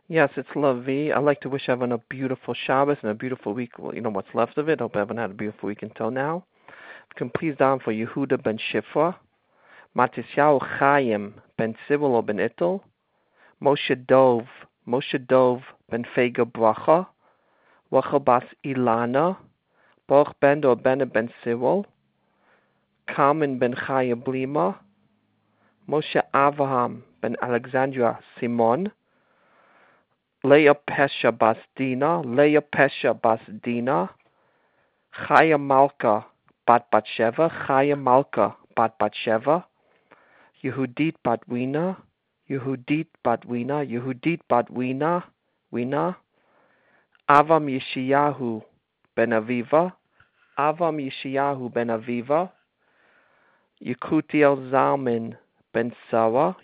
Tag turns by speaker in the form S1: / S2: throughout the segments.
S1: Yes, it's Lavi. I'd like to wish everyone a beautiful Shabbos and a beautiful week. Well, what's left of it. Hope everyone had a beautiful week until now. Can please down for Yehuda ben Shifra, Matisyahu Chaim ben Sivolo ben Ittel, Moshe Dov ben Fega Bracha, Rachel bas Ilana, Baruch ben Dor ben Sivol, Carmen ben Chaya Blima, Moshe Avraham ben Alexandria Simon, Leah Pesha bas Dina, Chaya Malka bat Batsheva, Yehudit bat Wina, Wina, Avam Yeshayahu ben Aviva, Yekutiel Zalman ben Sawa,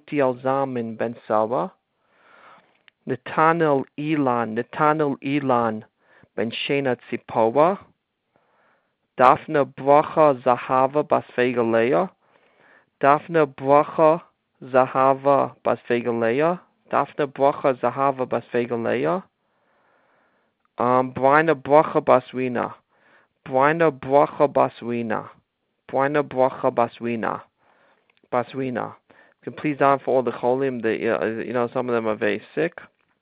S1: Netanel Ilan ben Shena Tzipowa, Daphne Bracha Zahava bas Fegaleya, Brina Bracha Baswina. You can please down for all the cholim. Some of them are very sick.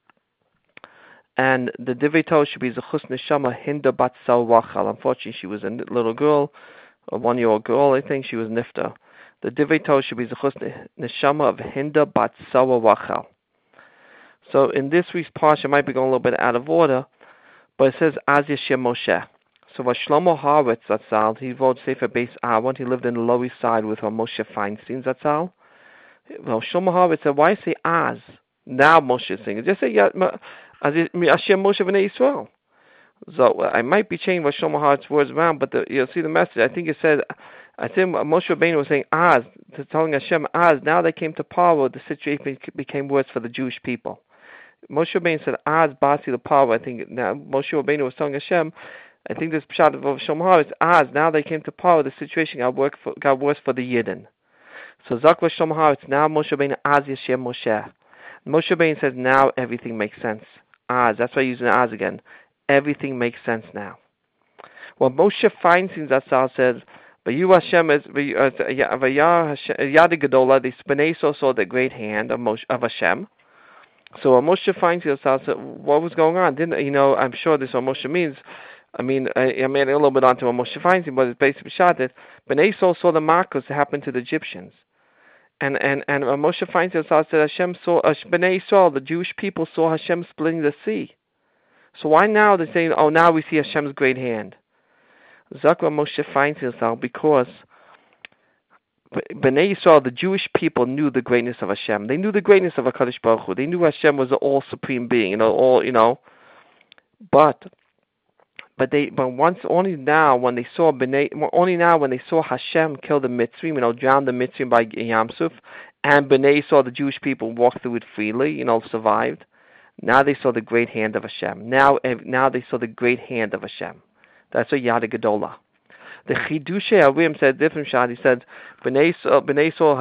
S1: And the Divito should be Zechus Neshama Hinda Bat Wachal. Unfortunately, she was a little girl, a 1-year-old girl, I think. She was Nifta. The Divito should be Zechus Neshama of Hinda Bat Wachal. So in this week's parsha, it might be going a little bit out of order, but it says Az Yashem Moshe. So what Shlomo Horowitz Zatzal, he wrote Sefer Beis Aaron. He lived in the Lower East Side with Moshe Feinstein Zatzal. Well, Shlomo Horowitz said, why say Az? Now Moshe is saying, just say Hashem Moshe B'nai Yisrael. So I might be changing what Shlomo Horowitz's words around, but you'll see the message. I think it said, Moshe Rabbeinu was saying Az, telling Hashem Az. Now they came to Paro, the situation became worse for the Jewish people. Moshe Rabbeinu said Az Basi the Paro. I think now Moshe Rabbeinu was telling Hashem, I think this pshat of Shlomo Horowitz, Az. Now they came to Paro, the situation got worse for the Yidden. So Zakva Shlomo Horowitz, now Moshe Rabbeinu Az Yashem Moshe. Moshe Rabbeinu says now everything makes sense. Az, that's why I use Az again. Everything makes sense now. Well, Moshe Feinstein Zatzal says, "Vayu Hashem is Yad Gedola." The Bnei Yisrael saw the great hand of Hashem. So Moshe Feinstein Zatzal said, "What was going on?" I'm sure this is what Moshe means. I made a little bit onto what Moshe Feinstein, but it's basically shot that Bnei Yisrael saw the markers that happened to the Egyptians. And Moshe Feinstein said Hashem saw Bnei Yisrael, the Jewish people saw Hashem splitting the sea. So why now they're saying, oh, now we see Hashem's great hand? Zakra Moshe Feinstein said, because Bnei Yisrael, the Jewish people, knew the greatness of Hashem. They knew the greatness of HaKadosh Baruch Hu. They knew Hashem was the all supreme being, But only now when they saw Hashem kill the Mitzrayim, drown the Mitzrayim by Yam Suf, and Bnei saw the Jewish people walk through it freely, survived. Now they saw the great hand of Hashem. Now they saw the great hand of Hashem. That's a Yad Gedola. The Chidushay Arim said different shot. He said Bnei saw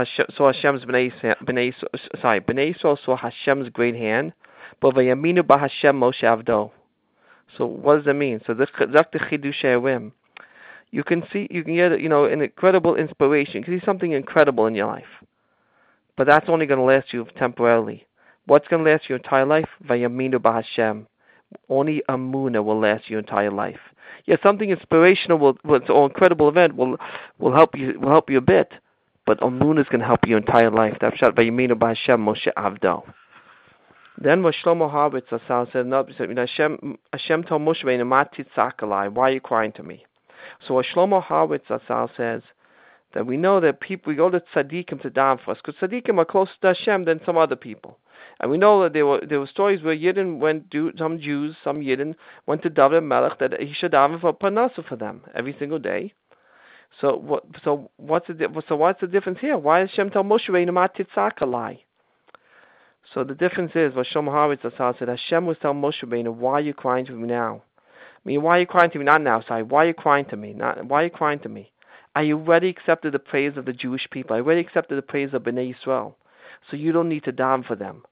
S1: Hashem's great hand, but Vayaminu ba Hashem Moshe Avdo. So what does that mean? So this the Chidushay Arim. You can get an incredible inspiration. You can see something incredible in your life, but that's only going to last you temporarily. What's going to last your entire life? Vayaminu ba Hashem. Only Amunah will last your entire life. Yes, something inspirational or incredible event will help you a bit, but Amunah is going to help you your entire life. That's shot Vayaminu ba Hashem Moshe Avdo. Then what Shlomo Horowitz said, Hashem told Moshe Rabbeinu, "Ma titzakalai, why are you crying to me?" So what Shlomo Horowitz says that we know that we go to tzaddikim to daven for us, because tzaddikim are closer to Hashem than some other people. And we know that there were stories where some Jews, some Yidden went to David Melech that he should daven for parnasa for them every single day. So what's the difference here? Why does Hashem tell Moshe Rabbeinu, "Ma titzakalai"? So the difference is what Shlomo Horowitz said. Hashem was telling Moshe Rabbeinu, "Why are you crying to me now? Why are you crying to me not now? Sorry, why are you crying to me? Why are you crying to me? Are you already accepted the praise of the Jewish people? I already accepted the praise of Bnei Yisrael. So you don't need to daven for them.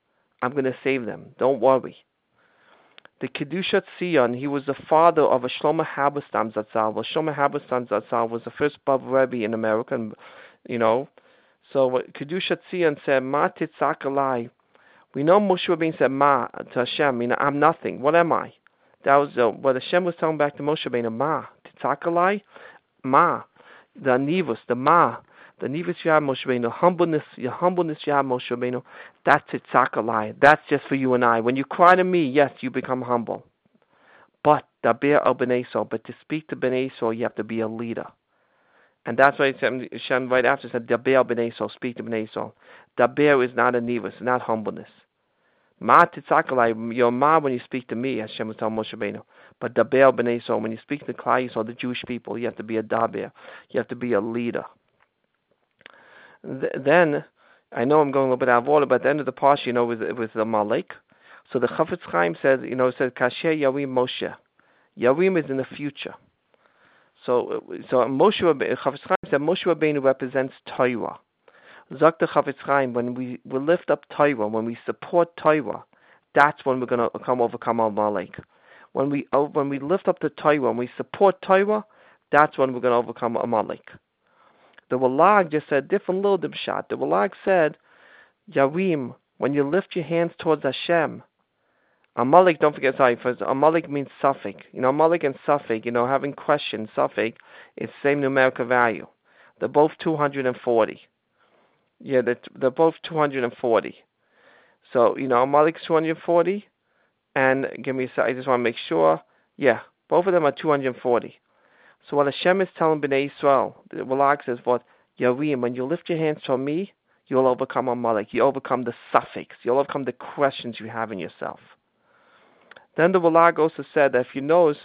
S1: I'm going to save them. Don't worry. The Kedushat Sion, he was the father of a Shlomo Habestam Zatzal. Well, Shlomo Habestam Zatzal was the first Bab Rebbe in America, and, you know. So Kedushat Sion said, Ma titzak alai. We know Moshe Rabbeinu said, Ma to Hashem, I'm nothing. What am I? That was what Hashem was telling back to Moshe Rabbeinu, Ma titzak alai, Ma. The Nivus, the Ma. The Nivus you have, Moshe Rabbeinu, your humbleness you have, Moshe Rabbeinu, that's it, Tzakalai. That's just for you and I. When you cry to me, yes, you become humble. But Daber al Bnei Yisrael, but to speak to Bnei Yisrael, you have to be a leader. And that's why Hashem right after said, Daber al Bnei Yisrael, speak to Bnei Yisrael. Daber is not a Nivus, not humbleness. Ma Tzakalai, your Ma when you speak to me, Hashem was telling Moshe Rabbeinu. But Daber al Bnei Yisrael, when you speak to Klal Yisrael, the Jewish people, you have to be a Daber. You have to be a leader. Then, I know I'm going a little bit out of order, but at the end of the parsha, it was the Malek. So the Chafetz Chaim says, it says, Kasher Yarim Moshe. Yarim is in the future. So Moshe Rabbeinu, Chafetz Chaim said, Moshe Rabbeinu represents Torah. Zok the Chafetz Chaim, when we lift up Torah, when we support Torah, that's when we're going to overcome our Malek. When we lift up the Torah, when we support Torah, that's when we're going to overcome Amalek. The Walag just said different little shot. The Walag said, Yarim, when you lift your hands towards Hashem, Amalek, don't forget, Amalek means suffix. Amalek and suffix, having questions, suffix, it's same numerical value. They're both 240. Yeah, they're both 240. So, Amalek's 240, and give me a second, I just want to make sure. Yeah, both of them are 240. So what Hashem is telling Bnei Yisrael, the Walag says, what, Yarim, when you lift your hands toward me, you'll overcome Amalek. You overcome the suffix. You'll overcome the questions you have in yourself. Then the Walag also said that if you notice,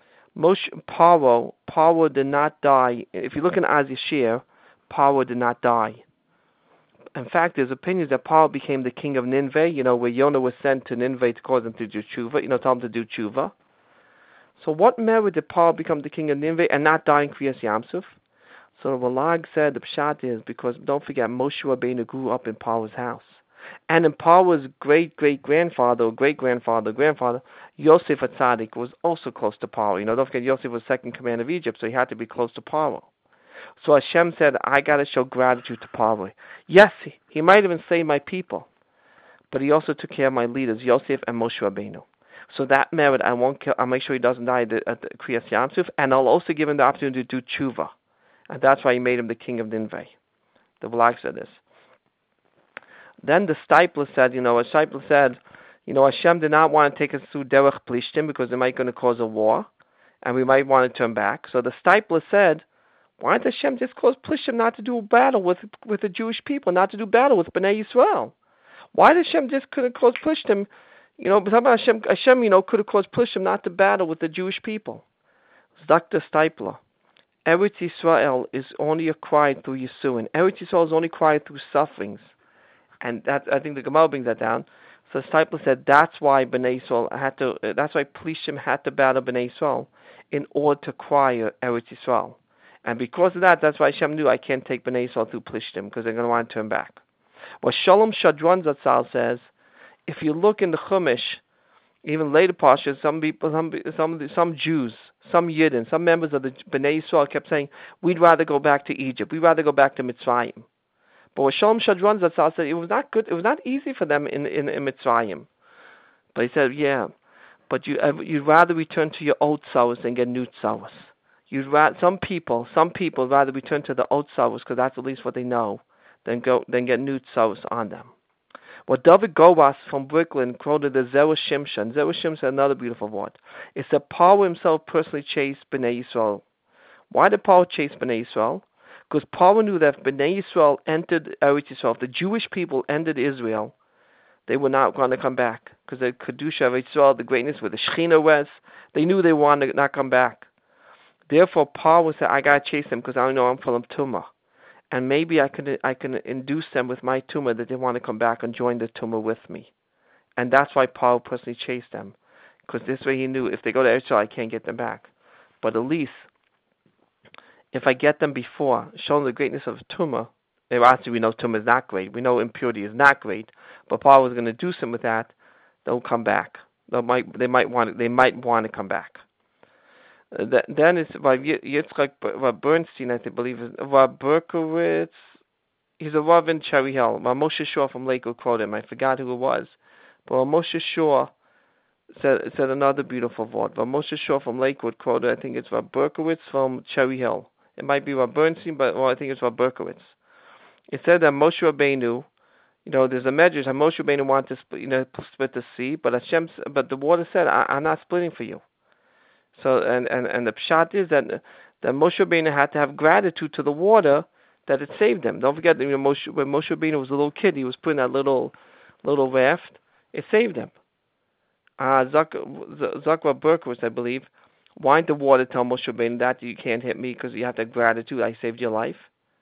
S1: Paro did not die. If you look in Az Yashir, Paro did not die. In fact, there's opinions that Paro became the king of Nineveh, where Yonah was sent to Nineveh to cause them to do tshuva, tell them to do tshuva. So what merit did Paro become the king of Nineveh and not die in Kriyas Yamsuf? So the Walag said the pshat is because, don't forget, Moshe Rabbeinu grew up in Paro's house. And in Paro's great-great-grandfather, grandfather, Yosef HaTzadik was also close to Paro. Don't forget, Yosef was second command of Egypt, so he had to be close to Paro. So Hashem said, I got to show gratitude to Paro. Yes, he might even say my people, but he also took care of my leaders, Yosef and Moshe Rabbeinu. So that merit, I'll make sure he doesn't die at the Kriyas Yamsuf, and I'll also give him the opportunity to do tshuva. And that's why he made him the king of Nineveh. The Walag said this. Then the Stipler said, Hashem did not want to take us through Derech Plishtim because it might going to cause a war, and we might want to turn back. So the Stipler said, why did Hashem just cause Plishtim not to do battle with the Jewish people, not to do battle with Bnei Yisrael? Why did Hashem just could have caused Plishtim? Hashem could have caused Plishtim not to battle with the Jewish people. Dr. Stipler, Eretz Yisrael is only acquired through Yisuin. Eretz Yisrael is only acquired through sufferings. And that, I think the Gemara brings that down. So Stipler said that's why Bnei Yisrael that's why Plishtim had to battle Bnei Yisrael in order to acquire Eretz Yisrael. And because of that, that's why Hashem knew I can't take Bnei Yisrael through Plishtim because they're going to want to turn back. Well, Shalom Shadron Zatzal says, if you look in the Chumash, even later parshas, some people, some Jews, some Yidden, some members of the Bnei Yisrael kept saying, we'd rather go back to Egypt. We'd rather go back to Mitzrayim. But what Shalom Shadron Zatzal said, it was not good. It was not easy for them in Mitzrayim. But he said, yeah, but you'd rather return to your old tzavos than get new tzavos. Some people rather return to the old tzavos because that's at least what they know, than get new tzavos on them. What David Govas from Brooklyn quoted the Zerah Shimshon. Zerah Shimshon, another beautiful word. It's that Paro himself personally chased Bnei Yisrael. Why did Paro chase Bnei Yisrael? Because Paro knew that if Bnei Yisrael entered Eretz Yisrael, if the Jewish people entered Israel, they were not going to come back. Because the Kedusha of Yisrael, the greatness where the Shekhinah was, they knew they wanted to not come back. Therefore, Paro said, I got to chase them because I know I'm full of tumah. And maybe I can induce them with my tumah that they want to come back and join the tumah with me. And that's why Paro personally chased them. Because this way he knew if they go to Israel, I can't get them back. But at least, if I get them before, showing the greatness of tumah, obviously we know tumah is not great. We know impurity is not great. but Paul was going to do something with that, they'll come back. They might want to come back. Then it's Yitzchak Bernstein, I believe, Berkowitz. He's a Rav in Cherry Hill. Moshe Shore from Lakewood quoted him. I forgot who it was, but Moshe Shore said another beautiful word. Moshe Shore from Lakewood quoted, I think it's Rav Berkowitz from Cherry Hill. It might be Rav Bernstein, but I think it's Rav Berkowitz. It said that Moshe Rabbeinu, there's a measure. Moshe Rabbeinu wanted to split the sea, but the water said, I'm not splitting for you. So and the pshat is that Moshe Rabbeinu had to have gratitude to the water that it saved him. Don't forget that when Moshe Rabbeinu was a little kid, he was put in that little raft. It saved him. Zakra Berkowitz, I believe, why didn't the water tell Moshe Rabbeinu that you can't hit me because you have to have gratitude? I saved your life.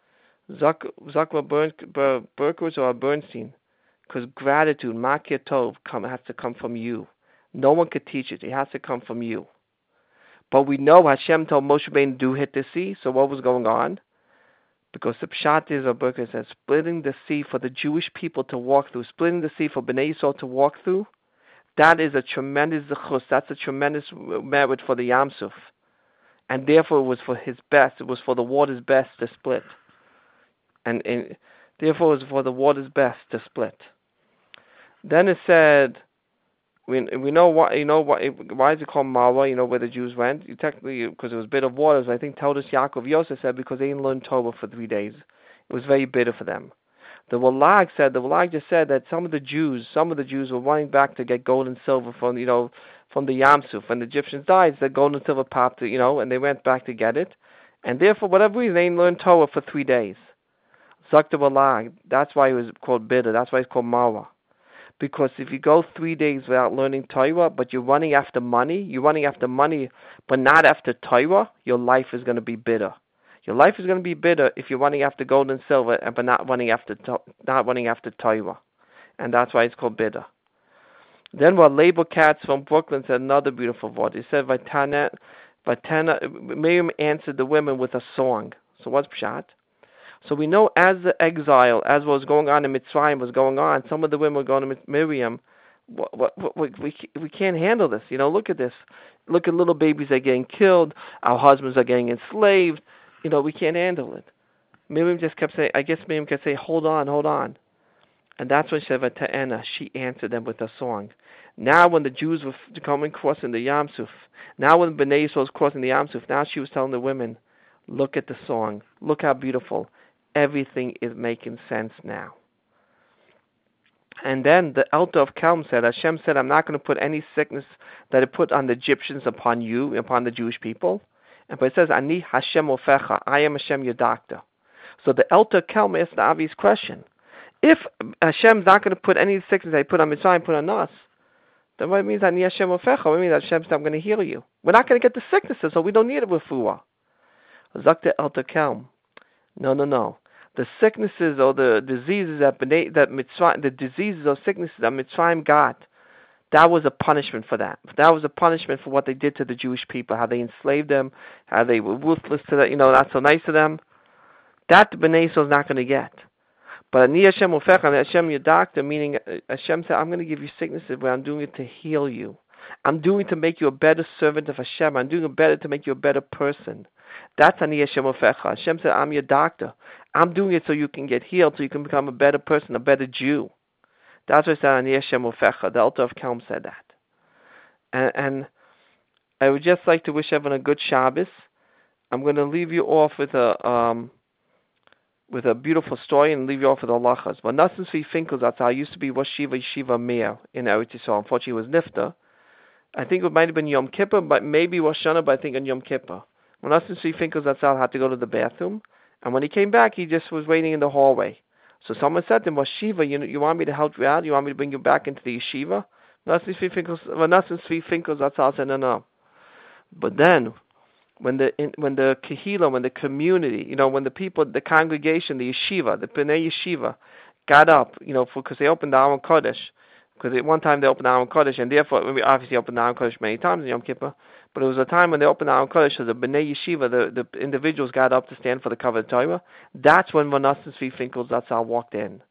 S1: Zakra Berkowitz or Bernstein, because gratitude, Makir Tov, has to come from you. No one could teach it. It has to come from you. But we know Hashem told Moshe Rabbeinu to hit the sea. So what was going on? Because the pshat is, Berkowitz says, splitting the sea for the Jewish people to walk through, splitting the sea for Bnei Yisrael to walk through, that is a tremendous zechus. That's a tremendous merit for the Yam Suf. And therefore it was for his best. It was for the water's best to split. And therefore it was for the water's best to split. Then it said, we know why is it called Marwa? Where the Jews went. Technically, because it was bitter waters. I think Todas Yaakov Yosef said because they didn't learn Torah for 3 days, it was very bitter for them. The Walag just said that some of the Jews were running back to get gold and silver from the Yam Suf. When the Egyptians died, the gold and silver popped, and they went back to get it, and therefore, whatever reason, they didn't learn Torah for 3 days. Zakta Walag, that's why it was called bitter. That's why it's called Marwa. Because if you go 3 days without learning Torah, but you're running after money, but not after Torah, your life is going to be bitter. Your life is going to be bitter if you're running after gold and silver, but not running after Torah, and that's why it's called bitter. Then what Labor Katz from Brooklyn said another beautiful word. He said, Miriam answered the women with a song. So what's pshat? So we know as the exile, as what was going on in Mitzrayim was going on, some of the women were going to Miriam. We can't handle this. Look at this. Look at little babies that are getting killed. Our husbands are getting enslaved. We can't handle it. Miriam just kept saying, I guess Miriam kept saying, hold on. And that's when she said, Vata'ena, she answered them with a song. Now when the Jews were crossing the Yam Suf, now when Bnei Yisrael was crossing the Yam Suf, now she was telling the women, look at the song. Look how beautiful. Everything is making sense now. And then the elder of Kelm said, Hashem said, I'm not going to put any sickness that I put on the Egyptians upon you, upon the Jewish people. But it says, Ani Hashem ofecha, I am Hashem your doctor. So the elder of Kelm asked the obvious question. If Hashem's not going to put any sickness that I put on Mitzrayim, put on us, then what it means, Ani Hashem ofecha, what it means that Hashem said, I'm going to heal you. We're not going to get the sicknesses, so we don't need a refuah. Zakta elder Kelm. No. The sicknesses or the diseases that Mitzrayim, the diseases or sicknesses that Mitzrayim got, that was a punishment for that. That was a punishment for what they did to the Jewish people, how they enslaved them, how they were ruthless to them, not so nice to them. That the Bnei Yisrael is not going to get. But Ani Hashem Ofecha, Hashem your doctor, meaning Hashem said, I'm going to give you sicknesses, but I'm doing it to heal you. I'm doing it to make you a better servant of Hashem. I'm doing it to make you a better person. That's Ani Hashem Ofecha. Hashem said, I'm your doctor. I'm doing it so you can get healed, so you can become a better person, a better Jew. That's what I said, Ani Hashem Ofecha. The elder of Kelm said that. And I would just like to wish everyone a good Shabbos. I'm going to leave you off with a beautiful story and leave you off with halachas. But Nassim Tzvi Finkelzatzal used to be Rosh Yeshiva Meir in Eretz Yisrael. Unfortunately, he was Nifta. I think it might have been Yom Kippur, but maybe Rosh Hashanah, but I think on Yom Kippur. When Nassim Tzvi Finkelzatzal had to go to the bathroom, and when he came back, he just was waiting in the hallway. So someone said to him, well, Shiva, you want me to help you out? You want me to bring you back into the yeshiva? Nassim Tzvi Finkelzatzal said, no. But then, when the kehila, when the community, when the people, the congregation, the yeshiva, the Bnei Yeshiva, got up, because they opened the Aron Kodesh, because at one time they opened the Aron Kodesh, and therefore, we obviously opened the Aron Kodesh many times in Yom Kippur, but it was a time when they opened the Aron Kodesh, so the Bnei Yeshiva, the individuals got up to stand for the cover of the Torah. That's when Nassim Tzvi Finkelzatzal walked in.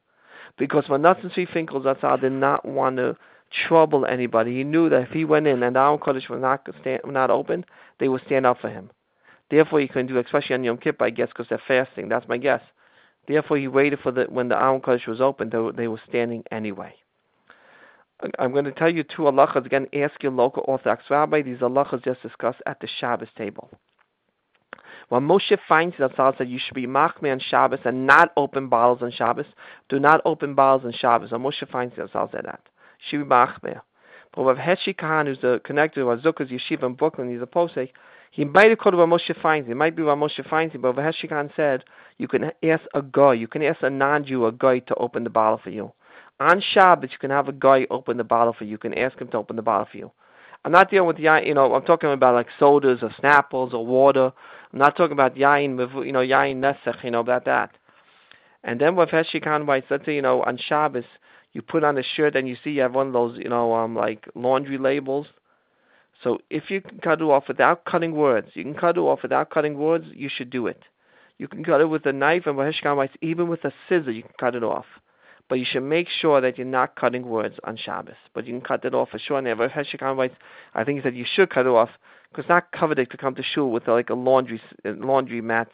S1: Because when Natzon Tzvi Finkel Zatzal did not want to trouble anybody, he knew that if he went in and the Aron Kodesh was not open, they would stand up for him. Therefore, he couldn't do, especially on Yom Kippur, I guess, because they're fasting. That's my guess. Therefore, he waited for when the Aron Kodesh was open, they were standing anyway. I'm going to tell you two halachas again. Ask your local Orthodox rabbi. These halachas just discussed at the Shabbos table. When Moshe finds that Zatzal said you should be machmir on Shabbos and not open bottles on Shabbos, do not open bottles on Shabbos. When Moshe finds that Zatzal said that, should be machmir. But with Heshi Kahan, who's the connector to Azuka's yeshiva in Brooklyn, he's a posek. He might have called it what Moshe finds. It might be what Moshe finds. But Heshi Kahan said you can ask a guy, you can ask a non-Jew, a guy to open the bottle for you. On Shabbos, you can have a guy open the bottle for you. You can ask him to open the bottle for you. I'm not dealing with yain, I'm talking about like sodas or Snapples or water. I'm not talking about yain, yain nesech, about that. And then with Heshi Kahan writes, let's say, on Shabbos, you put on a shirt and you see you have one of those, like laundry labels. So if you can cut it off without cutting words, you should do it. You can cut it with a knife, and with Heshi Kahan writes, even with a scissor, you can cut it off. But you should make sure that you're not cutting words on Shabbos. But you can cut it off for sure. And Heshi Kahan writes, I think he said you should cut it off because it's not coveted to come to shul with like a laundry mat's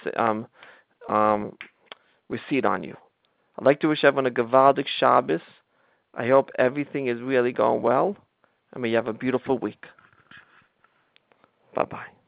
S1: receipt on you. I'd like to wish everyone a Gavaldik Shabbos. I hope everything is really going well. And may you have a beautiful week. Bye-bye.